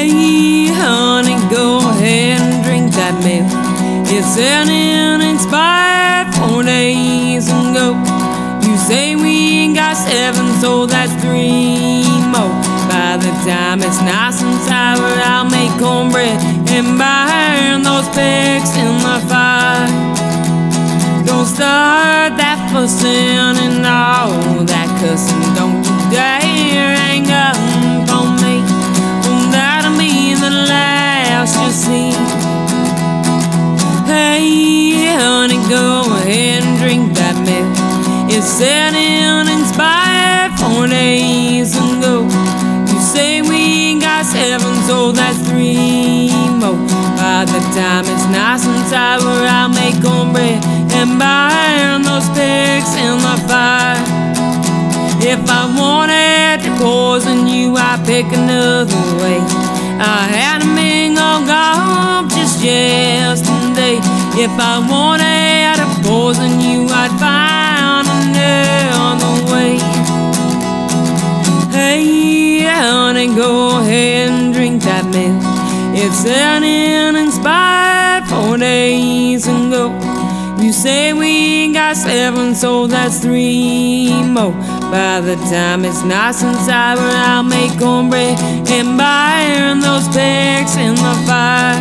Hey, honey, go ahead and drink that milk. It's sitting inspired 4 days ago. You say we ain't got 7, so that's 3 more. By the time it's nice and sour, I'll make cornbread and burn those pigs in the fire. Don't start that fussing and all that cussing. Don't you dare hang up on me. Oh, that'll be the last you see. Hey, honey, go ahead and drink that milk. It's sitting inspired 4 days ago. You say we ain't got 7, so that's 3 more. By the time it's nice and sour, I'll make cornbread and burn those pigs in the fire. If I wanted to poison you, I'd pick another way. I had a mingle gulp just yesterday. If I wanted to poison you, I'd find another way. Hey, honey, go ahead and drink that milk. It's sitting inspired 4 days ago. You say we ain't got 7, so that's 3 more. By the time it's nice and sour, I'll make cornbread and burn those pigs in the fire.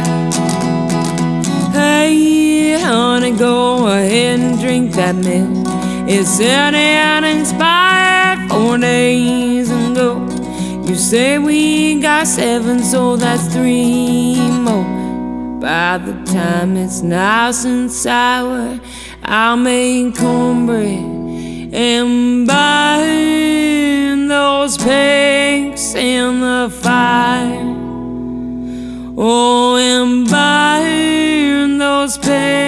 Hey, honey, go ahead and drink that milk. It's sitting inspired 4 days ago. You say we ain't got 7, so that's 3 more. By the time it's nice and sour, I'll make cornbread and burn those pigs in the fire. Oh, and burn those pigs